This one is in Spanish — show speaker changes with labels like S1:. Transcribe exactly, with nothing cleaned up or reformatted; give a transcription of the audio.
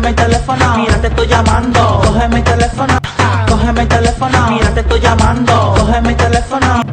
S1: mi teléfono, mira te estoy llamando. Coge mi teléfono, coge mi teléfono, mira te estoy llamando. Coge mi teléfono.